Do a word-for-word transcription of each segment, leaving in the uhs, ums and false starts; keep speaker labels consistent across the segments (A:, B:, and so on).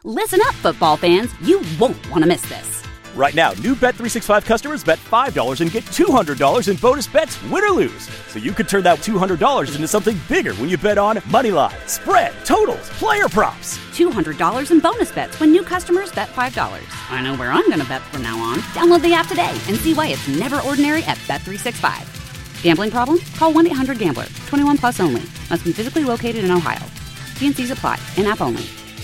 A: Listen up, football fans. You won't want to miss this.
B: Right now, new Bet three sixty-five customers bet five dollars and get two hundred dollars in bonus bets, win or lose. So you could turn that two hundred dollars into something bigger when you bet on money line, spread, totals, player props.
A: two hundred dollars in bonus bets when new customers bet five dollars. I know where I'm going to bet from now on. Download the app today and see why it's never ordinary at Bet three sixty-five. Gambling problem? Call one eight hundred gambler. twenty-one plus only. Must be physically located in Ohio. T and C's apply. In-app only.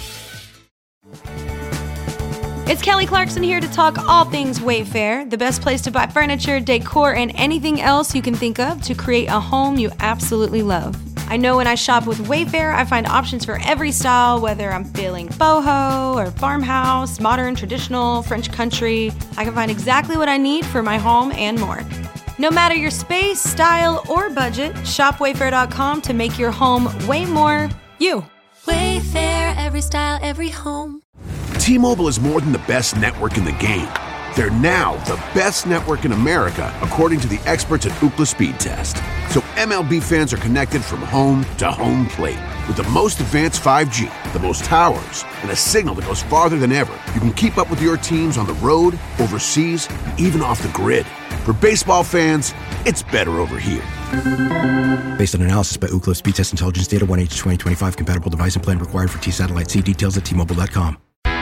C: It's Kelly Clarkson here to talk all things Wayfair, the best place to buy furniture, decor, and anything else you can think of to create a home you absolutely love. I know when I shop with Wayfair, I find options for every style, whether I'm feeling boho or farmhouse, modern, traditional, French country. I can find exactly what I need for my home and more. No matter your space, style, or budget, shop wayfair dot com to make your home way more you.
D: Wayfair, every style, every home.
E: T-Mobile is more than the best network in the game. They're now the best network in America, according to the experts at Ookla Speed Test. So M L B fans are connected from home to home plate. With the most advanced five G, the most towers, and a signal that goes farther than ever, you can keep up with your teams on the road, overseas, and even off the grid. For baseball fans, it's better over here.
F: Based on analysis by Ookla Speed Test Intelligence Data, one H twenty twenty-five compatible device and plan required for T-Satellite. See details at T Mobile dot com.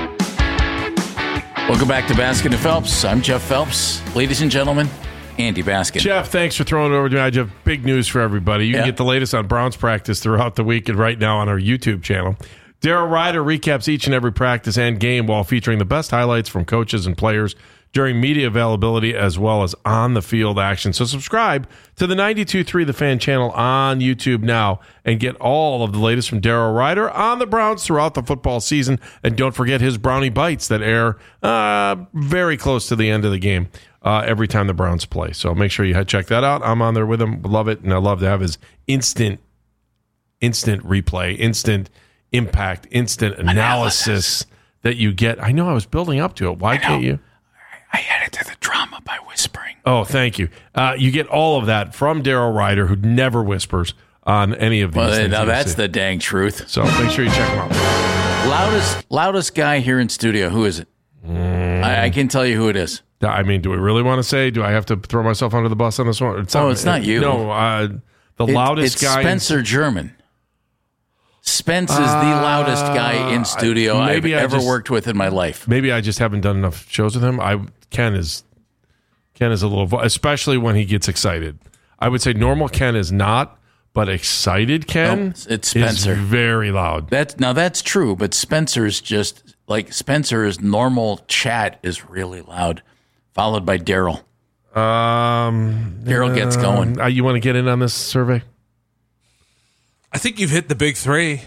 G: Welcome back to Baskin and Phelps. I'm Jeff Phelps. Ladies and gentlemen, Andy Baskin.
H: Jeff, thanks for throwing it over to me. I have big news for everybody. You yeah. can get the latest on Browns practice throughout the week and right now on our YouTube channel. Daryl Ryder recaps each and every practice and game while featuring the best highlights from coaches and players during media availability as well as on-the-field action. So subscribe to the ninety-two point three The Fan channel on YouTube now and get all of the latest from Daryl Ryder on the Browns throughout the football season. And don't forget his Brownie Bites that air uh, very close to the end of the game uh, every time the Browns play. So make sure you check that out. I'm on there with him. Love it. And I love to have his instant, instant replay, instant impact, instant analysis, analysis that you get. I know I was building up to it. Why can't you?
G: I added to the drama by whispering.
H: Oh, thank you. Uh, you get all of that from Daryl Ryder, who never whispers on any of these
G: well,
H: things.
G: Now that's the dang truth.
H: So make sure you check him out.
G: Loudest, loudest guy here in studio. Who is it? Mm. I, I can tell you who it is.
H: I mean, do we really want to say? Do I have to throw myself under the bus on this one?
G: It's not, oh, it's not you.
H: No, uh, the
G: it,
H: loudest
G: it's
H: guy.
G: Spencer in... German. Spence is the loudest guy in studio uh, I've ever just, worked with in my life.
H: Maybe I just haven't done enough shows with him. I Ken is Ken is a little, especially when he gets excited. I would say normal Ken is not, but excited Ken
G: nope, it's Spencer.
H: Is very loud.
G: That's now that's true, but Spencer's just like Spencer's normal chat is really loud, followed by Daryl.
H: Um,
G: Daryl uh, gets going.
H: Uh, you want to get in on this survey?
I: I think you've hit the big three.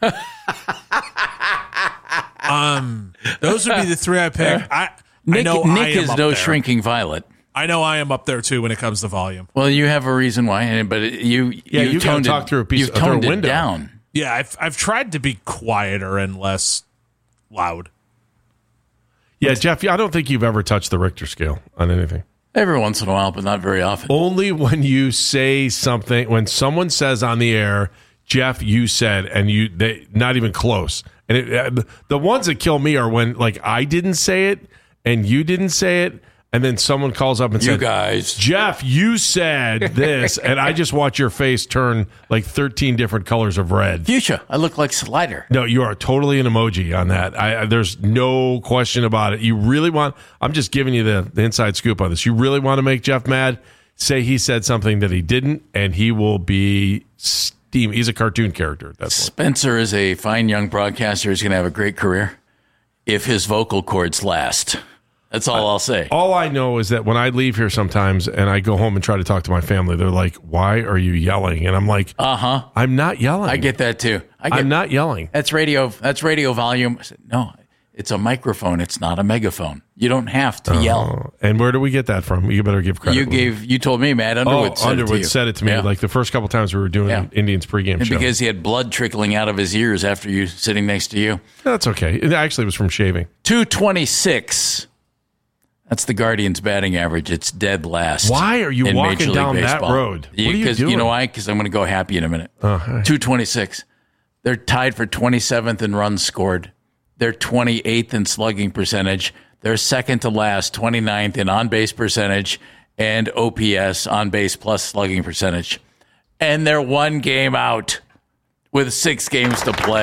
I: um, those would be the three I pick. I,
G: Nick,
I: I know
G: Nick
I: I am
G: is
I: up
G: no
I: there.
G: shrinking violet.
I: I know I am up there too when it comes to volume.
G: Well, you have a reason why, but you
H: yeah
G: you
H: you
G: toned
H: talk
G: it,
H: through a piece
G: you've
H: of
G: toned
H: a
G: it
H: window
G: down.
I: Yeah, I've I've tried to be quieter and less loud.
H: Yeah, Jeff, I don't think you've ever touched the Richter scale on anything.
G: Every once in a while, but not very often.
H: Only when you say something, when someone says on the air, Jeff, you said, and you, they not even close. And it, uh, the ones that kill me are when, like, I didn't say it and you didn't say it, and then someone calls up and
G: you
H: says,
G: guys,
H: Jeff, you said this, and I just watch your face turn like thirteen different colors of red.
G: Fuchsia, I look like Slider.
H: No, you are totally an emoji on that. I, I, there's no question about it. You really want, I'm just giving you the, the inside scoop on this. You really want to make Jeff mad? Say he said something that he didn't, and he will be steam. He's a cartoon character. That's
G: Spencer is a fine young broadcaster. He's going to have a great career if his vocal cords last. That's all I, I'll say.
H: All I know is that when I leave here sometimes and I go home and try to talk to my family, they're like, why are you yelling? And I'm like,
G: uh-huh.
H: I'm not yelling.
G: I get that too. I get,
H: I'm not yelling.
G: That's radio That's radio volume. I said, no, it's a microphone. It's not a megaphone. You don't have to uh, yell.
H: And where do we get that from? You better give credit.
G: You gave. You told me Matt Underwood
H: oh,
G: said
H: Underwood
G: it to you.
H: said it to me
G: yeah.
H: like the first couple times we were doing yeah. Indians pregame
G: and
H: show.
G: Because he had blood trickling out of his ears after you sitting next to you.
H: That's okay. It actually was from shaving.
G: two twenty-six That's the Guardians' batting average. It's dead last.
H: Why are you walking down that road? What
G: you,
H: are you doing?
G: You know why? Because I'm going to go happy in a minute. Uh, two twenty-six They're tied for twenty-seventh in runs scored. They're twenty-eighth in slugging percentage. They're second to last, twenty-ninth in on-base percentage and O P S, on-base plus slugging percentage. And they're one game out with six games to play.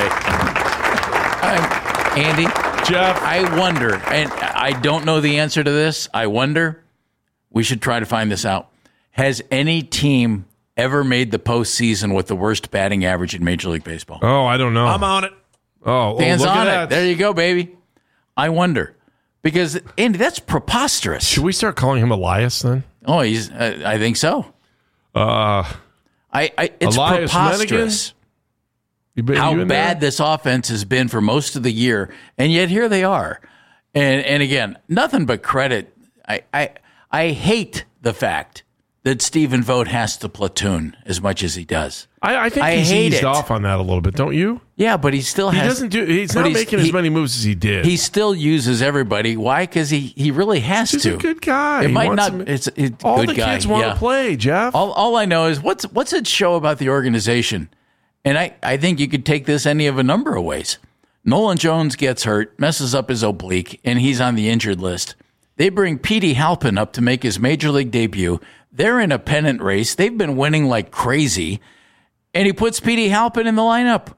G: I'm, Andy,
H: Jeff,
G: I wonder, and I don't know the answer to this. I wonder, we should try to find this out. Has any team ever made the postseason with the worst batting average in Major League Baseball?
H: Oh, I don't know.
I: I'm on it.
H: Oh,
G: Dan's
H: oh look
G: on
H: at
G: it.
H: that.
G: There you go, baby. I wonder. Because, Andy, that's preposterous.
H: Should we start calling him Elias then?
G: Oh, he's. Uh, I think so.
H: Uh,
G: I. I it's
H: Elias
G: preposterous
H: you been,
G: how
H: you in
G: bad
H: there?
G: this offense has been for most of the year, and yet here they are. And and again, nothing but credit. I I I hate the fact that Stephen Vogt has to platoon as much as he does.
H: I, I think
G: I
H: he's
G: hate
H: eased
G: it.
H: off on that a little bit, don't you?
G: Yeah, but he still
H: He
G: has.
H: doesn't do. He's
G: but
H: not making
G: he-
H: as many moves as he did.
G: He still uses everybody. Why? Because he, he really has
H: He's
G: to.
H: a good guy.
G: It
H: He
G: might
H: wants
G: not.
H: to ma-
G: It's it,
H: all
G: good
H: the
G: guy.
H: kids want
G: yeah.
H: to play, Jeff.
G: All, all I know is what's what's it show about the organization, and I, I think you could take this any of a number of ways. Nolan Jones gets hurt, messes up his oblique, and he's on the injured list. They bring Petey Halpin up to make his major league debut. They're in a pennant race. They've been winning like crazy, and he puts Petey Halpin in the lineup,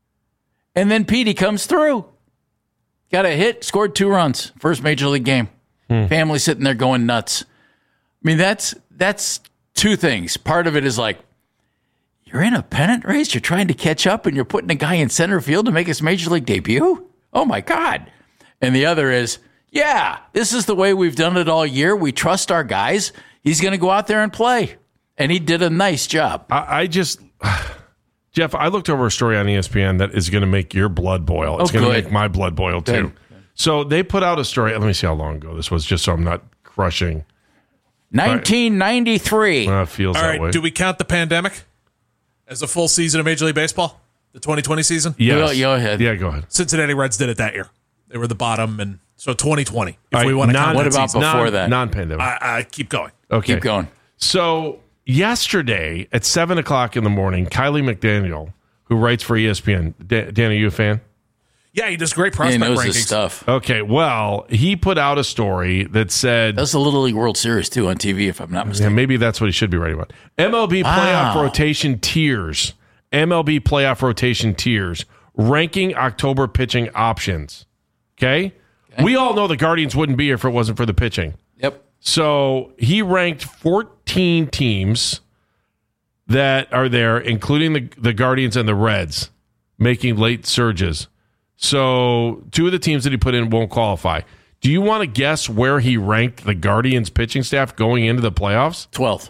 G: and then Petey comes through. Got a hit, scored two runs, first major league game.
H: Hmm.
G: Family sitting there going nuts. I mean, that's that's two things. Part of it is like, you're in a pennant race, you're trying to catch up, and you're putting a guy in center field to make his major league debut? Oh, my God. And the other is, yeah, this is the way we've done it all year. We trust our guys. He's going to go out there and play. And he did a nice job.
H: I, I just, Jeff, I looked over a story on E S P N that is going to make your blood boil. It's
G: Oh,
H: going to
G: good.
H: make my blood boil, too.
G: Good.
H: So they put out a story. Let me see how long ago this was, just so I'm not crushing.
G: nineteen ninety-three.
H: Uh, feels
I: All
H: that
I: right,
H: way.
I: do we count the pandemic as a full season of Major League Baseball? The twenty twenty season?
H: Yes.
G: Go- go ahead.
H: Yeah, go ahead.
I: Cincinnati Reds did it that year. They were the bottom, and so twenty twenty. If
H: All right,
I: we want to
H: non-
I: count
G: What
I: that
G: about
I: season.
G: before
H: non,
G: that?
H: Non-pandemic.
I: I, I keep going.
H: Okay.
G: Keep going.
H: So yesterday at seven o'clock in the morning, Kylie McDaniel, who writes for E S P N, Dan, Dan, are you a fan?
I: Yeah, he does great
G: He
I: prospect
G: knows
I: rankings.
G: his stuff.
H: Okay, well, he put out a story that said,
G: That's the Little League World Series, too, on T V, if I'm not
H: yeah,
G: mistaken.
H: maybe that's what he should be writing about. M L B playoff
G: Wow.
H: rotation tiers. M L B playoff rotation tiers. Ranking October pitching options. Okay? We all know the Guardians wouldn't be here if it wasn't for the pitching.
G: Yep.
H: So he ranked fourteen teams that are there, including the, the Guardians and the Reds, making late surges. So two of the teams that he put in won't qualify. Do you want to guess where he ranked the Guardians pitching staff going into the playoffs?
G: twelfth.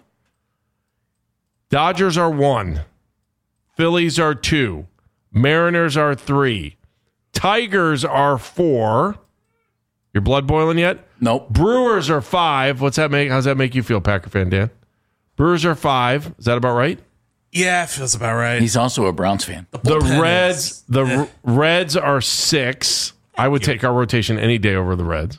H: Dodgers are one. Phillies are two. Mariners are three. Tigers are four. Your blood boiling yet?
G: Nope.
H: Brewers are five. What's that make? How's that make you feel, Packer fan Dan? Brewers are five. Is that about right?
I: Yeah, it feels about right.
G: He's also a Browns fan.
H: The
I: bullpen
H: Reds,
I: is-
H: the
I: eh.
H: R- Reds are six. I would take our rotation any day over the Reds.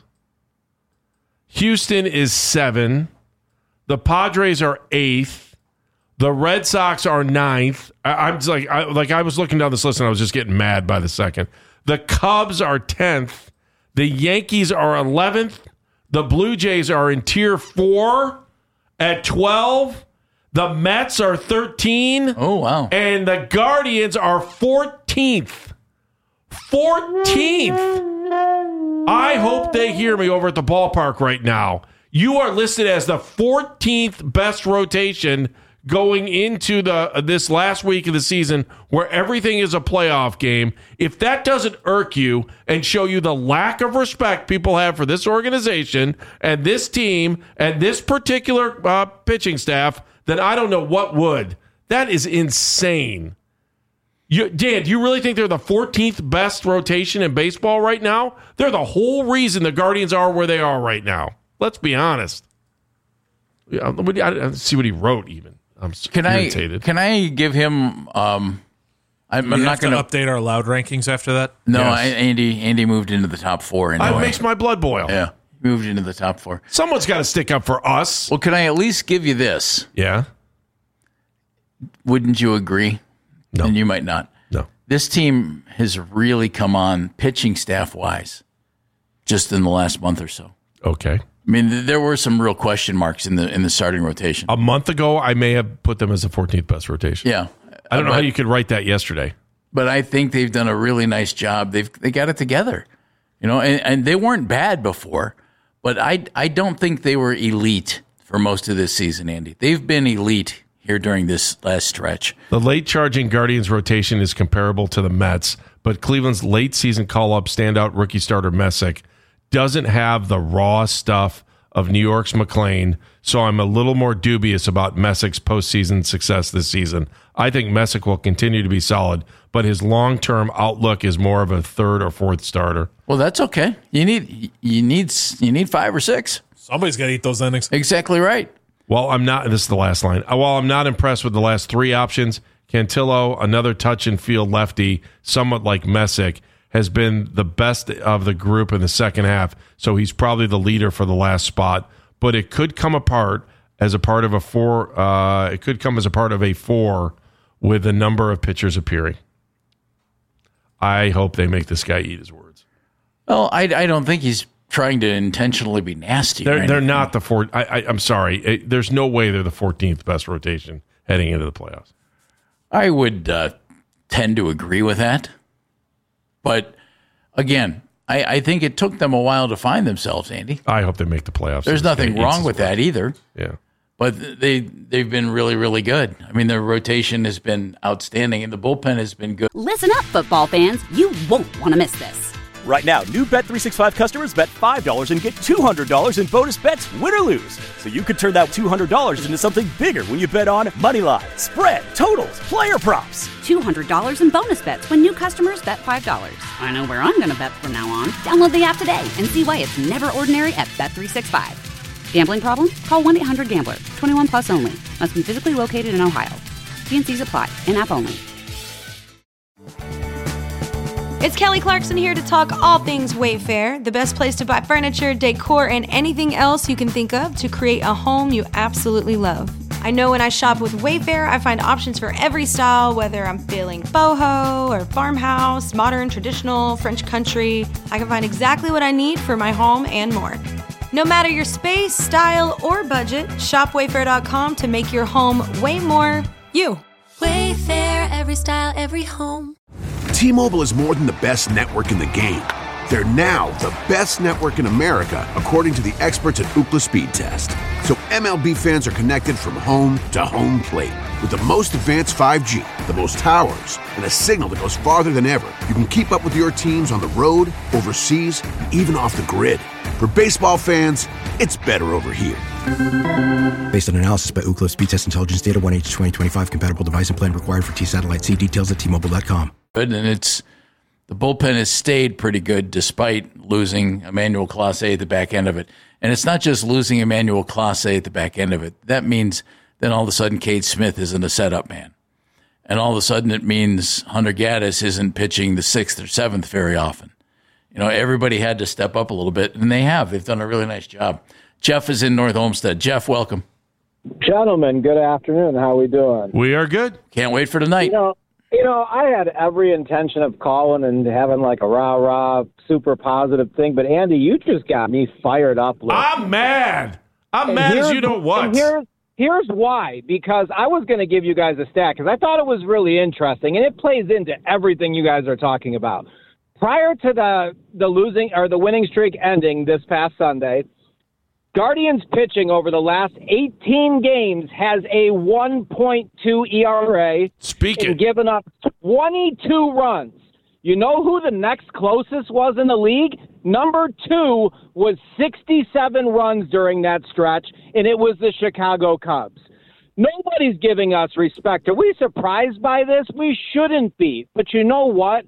H: Houston is seven. The Padres are eighth. The Red Sox are ninth. I, I'm just like, I, like I was looking down this list and I was just getting mad by the second. The Cubs are tenth. The Yankees are eleventh. The Blue Jays are in tier four at twelve. The Mets are thirteen.
G: Oh, wow.
H: And the Guardians are fourteenth. fourteenth. I hope they hear me over at the ballpark right now. You are listed as the fourteenth best rotation going into the this last week of the season where everything is a playoff game. If that doesn't irk you and show you the lack of respect people have for this organization and this team and this particular uh, pitching staff, then I don't know what would. That is insane. You, Dan, do you really think they're the fourteenth best rotation in baseball right now? They're the whole reason the Guardians are where they are right now. Let's be honest. Yeah, I, I see what he wrote even. I'm
G: Can
H: irritated.
G: I can I give him? Um, I'm, I'm
I: we
G: not
I: have
G: going
I: to update our loud rankings after that.
G: No,
H: Yes.
G: I, Andy. Andy moved into the top four. Anyway.
H: It makes my blood boil.
G: yeah, moved into the top four.
H: Someone's got to stick up for us.
G: Well, can I at least give you this?
H: Yeah.
G: Wouldn't you agree?
H: No.
G: And you might not.
H: No.
G: this team has really come on pitching staff-wise just in the last month or so.
H: Okay.
G: I mean, th- there were some real question marks in the in the starting rotation.
H: A month ago, I may have put them as the fourteenth best rotation.
G: Yeah.
H: I don't know
G: but,
H: how you could write that yesterday.
G: But I think they've done a really nice job. They've they got it together. You know, and, and they weren't bad before, but I I don't think they were elite for most of this season, Andy. They've been elite here during this last stretch.
H: The late charging Guardians rotation is comparable to the Mets, but Cleveland's late season call-up standout rookie starter Messick doesn't have the raw stuff of New York's McClain, so I'm a little more dubious about Messick's postseason success this season. I think Messick will continue to be solid, but his long-term outlook is more of a third or fourth starter.
G: Well, that's okay. You need you need you need five or six.
I: Somebody's got to eat those innings.
G: Exactly right.
H: Well, I'm not. This is the last line. While I'm not impressed with the last three options, Cantillo, another touch and field lefty, somewhat like Messick, has been the best of the group in the second half. So he's probably the leader for the last spot. But it could come apart as a part of a four. Uh, it could come as a part of a four with a number of pitchers appearing. I hope they make this guy eat his words.
G: Well, I, I don't think he's trying to intentionally be nasty.
H: They're, they're not the four. I, I, I'm sorry. It, there's no way they're the fourteenth best rotation heading into the playoffs.
G: I would uh, tend to agree with that. But again, I, I think it took them a while to find themselves, Andy.
H: I hope they make the playoffs.
G: There's nothing wrong with that either.
H: Yeah.
G: But they, they've been really, really good. I mean, their rotation has been outstanding, and the bullpen has been good.
A: Listen up, football fans. You won't want to miss this.
B: Right now, new Bet three sixty-five customers bet five dollars and get two hundred dollars in bonus bets, win or lose. So you could turn that two hundred dollars into something bigger when you bet on money line, spread, totals, player props.
A: two hundred dollars in bonus bets when new customers bet five dollars. I know where I'm going to bet from now on. Download the app today and see why it's never ordinary at Bet three sixty-five. Gambling problem? Call one eight hundred gambler. twenty-one plus only. Must be physically located in Ohio. T and C's apply. In-app only.
C: It's Kelly Clarkson here to talk all things Wayfair, the best place to buy furniture, decor, and anything else you can think of to create a home you absolutely love. I know when I shop with Wayfair, I find options for every style, whether I'm feeling boho or farmhouse, modern, traditional, French country. I can find exactly what I need for my home and more. No matter your space, style, or budget, shop wayfair dot com to make your home way more you.
D: Wayfair, every style, every home.
E: T-Mobile is more than the best network in the game. They're now the best network in America, according to the experts at Ookla Speed Test. So M L B fans are connected from home to home plate. With the most advanced five G, the most towers, and a signal that goes farther than ever, you can keep up with your teams on the road, overseas, and even off the grid. For baseball fans, it's better over here.
F: Based on analysis by Ookla Speed Test Intelligence Data, one H twenty twenty-five compatible device and plan required for T-Satellite. See details at T Mobile dot com.
G: Good, and it's the bullpen has stayed pretty good despite losing Emmanuel Clase at the back end of it. And it's not just losing Emmanuel Clase at the back end of it. That means then all of a sudden Cade Smith isn't a setup man. And all of a sudden it means Hunter Gaddis isn't pitching the sixth or seventh very often. You know, everybody had to step up a little bit, and they have. They've done a really nice job. Jeff is in North Olmsted. Jeff, welcome.
J: Gentlemen, good afternoon. How are we doing?
H: We are good.
G: Can't wait for tonight.
J: You know, you know, I had every intention of calling and having like a rah-rah, super positive thing, but Andy, you just got me fired up. With
H: I'm mad. I'm mad as you know what.
J: Here's, here's why, because I was going to give you guys a stat, because I thought it was really interesting, and it plays into everything you guys are talking about. Prior to the, the losing or the winning streak ending this past Sunday, Guardians pitching over the last eighteen games has a one point two E R A.
H: Speaking.
J: And given up twenty-two runs. You know who the next closest was in the league? Number two was sixty-seven runs during that stretch, and it was the Chicago Cubs. Nobody's giving us respect. Are we surprised by this? We shouldn't be. But you know what?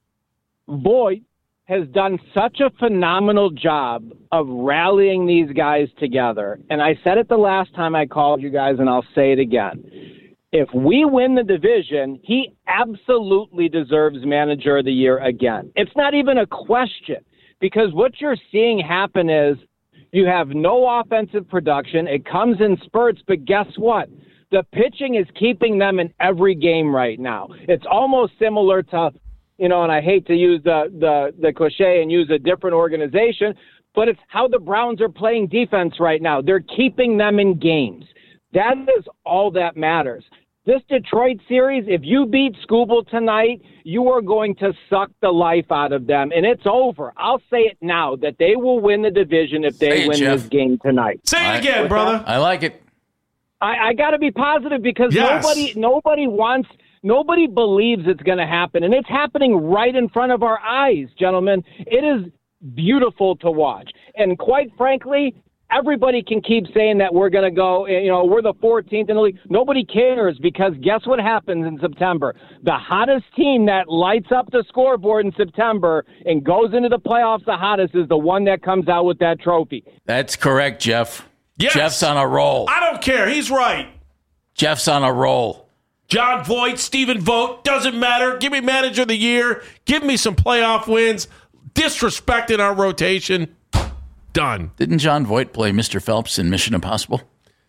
J: Voit has done such a phenomenal job of rallying these guys together. And I said it the last time I called you guys, and I'll say it again. If we win the division, he absolutely deserves Manager of the Year again. It's not even a question, because what you're seeing happen is you have no offensive production. It comes in spurts, but guess what? The pitching is keeping them in every game right now. It's almost similar to, you know, and I hate to use the, the, the cliche and use a different organization, but it's how the Browns are playing defense right now. They're keeping them in games. That is all that matters. This Detroit series, if you beat Scoobel tonight, you are going to suck the life out of them, and it's over. I'll say it now, that they will win the division if they
G: Say it,
J: win
G: Jeff.
J: this game tonight.
H: Say it
G: I-
H: again, brother.
G: I like it.
J: I, I got to be positive because
H: Yes.
J: nobody nobody wants, nobody believes it's going to happen, and it's happening right in front of our eyes, gentlemen. It is beautiful to watch, and quite frankly, everybody can keep saying that we're going to go, you know, we're the fourteenth in the league. Nobody cares because guess what happens in September? The hottest team that lights up the scoreboard in September and goes into the playoffs, the hottest, is the one that comes out with that trophy.
G: That's correct, Jeff.
H: Yes.
G: Jeff's on a roll.
H: I don't care. He's right.
G: Jeff's on a roll.
H: John Voight, Stephen Vogt, doesn't matter. Give me manager of the year. Give me some playoff wins. Disrespecting our rotation. Done.
G: Didn't John Voight play Mister Phelps in Mission Impossible?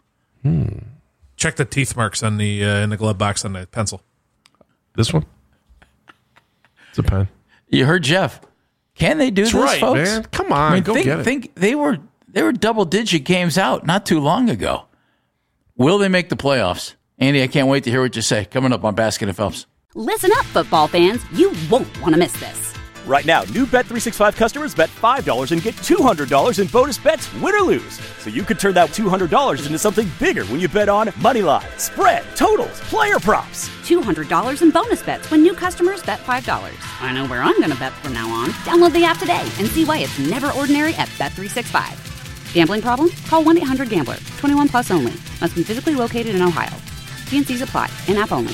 I: Check the teeth marks on the uh, in the glove box on the pencil.
H: This one? It's a pen.
G: You heard Jeff. Can they do
H: That's
G: this,
H: right,
G: folks?
H: man. Come on,
G: I mean,
H: go
G: think,
H: get it.
G: Think they were they were double digit games out not too long ago. Will they make the playoffs? Andy, I can't wait to hear what you say. Coming up on Basket and Phelps.
A: Listen up, football fans. You won't want to miss this.
B: Right now, new Bet three sixty-five customers bet five dollars and get two hundred dollars in bonus bets, win or lose. So you could turn that two hundred dollars into something bigger when you bet on Moneyline, spread, totals, player props.
A: two hundred dollars in bonus bets when new customers bet five dollars. I know where I'm going to bet from now on. Download the app today and see why it's never ordinary at Bet three sixty-five. Gambling problem? Call one eight hundred gambler. twenty-one plus only. Must be physically located in Ohio. T and C's apply. In-app only.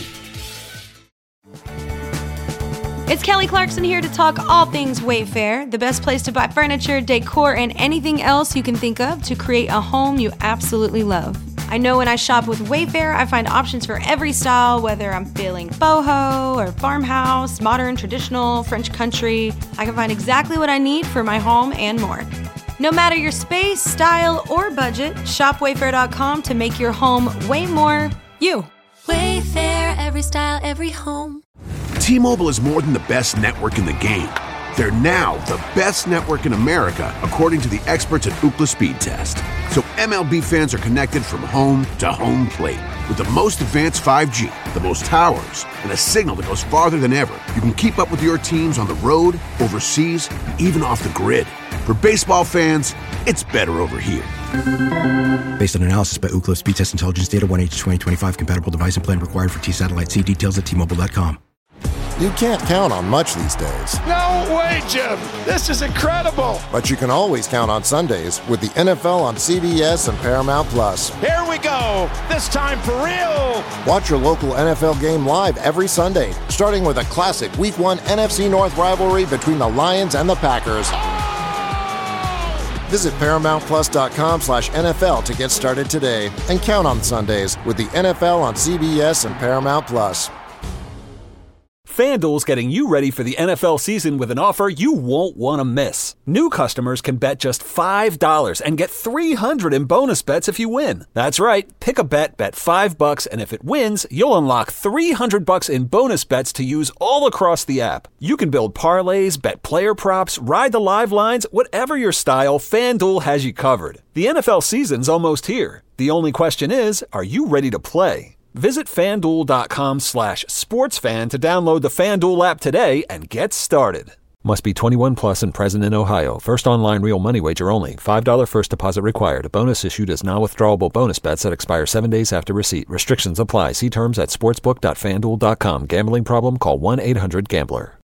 C: It's Kelly Clarkson here to talk all things Wayfair, the best place to buy furniture, decor, and anything else you can think of to create a home you absolutely love. I know when I shop with Wayfair, I find options for every style, whether I'm feeling boho or farmhouse, modern, traditional, French country. I can find exactly what I need for my home and more. No matter your space, style, or budget, shop wayfair dot com to make your home way more you.
D: Wayfair, every style, every home.
E: T-Mobile is more than the best network in the game. They're now the best network in America, according to the experts at Ookla Speed Test. So M L B fans are connected from home to home plate. With the most advanced five G, the most towers, and a signal that goes farther than ever, you can keep up with your teams on the road, overseas, and even off the grid. For baseball fans, it's better over here.
F: Based on analysis by Ookla Speed Test Intelligence Data, one H twenty twenty-five compatible device and plan required for T-Satellite. See details at T Mobile dot com.
K: You can't count on much these days.
L: No way, Jim! This is incredible!
K: But you can always count on Sundays with the N F L on C B S and Paramount Plus.
L: Here we go! This time for real!
K: Watch your local N F L game live every Sunday, starting with a classic Week one N F C North rivalry between the Lions and the Packers. Visit paramount plus dot com slash N F L to get started today and count on Sundays with the N F L on C B S and Paramount Plus.
M: FanDuel's getting you ready for the N F L season with an offer you won't want to miss. New customers can bet just five dollars and get three hundred dollars in bonus bets if you win. That's right. Pick a bet, bet five bucks, and if it wins, you'll unlock three hundred bucks in bonus bets to use all across the app. You can build parlays, bet player props, ride the live lines, whatever your style, FanDuel has you covered. The N F L season's almost here. The only question is, are you ready to play? Visit FanDuel.com slash sportsfan to download the FanDuel app today and get started. Must be twenty-one plus and present in Ohio. First online real money wager only. five dollars first deposit required. Bonus issued as non-withdrawable bonus bets that expire seven days after receipt. Restrictions apply. See terms at sportsbook dot fan duel dot com. Gambling problem? Call one eight hundred gambler.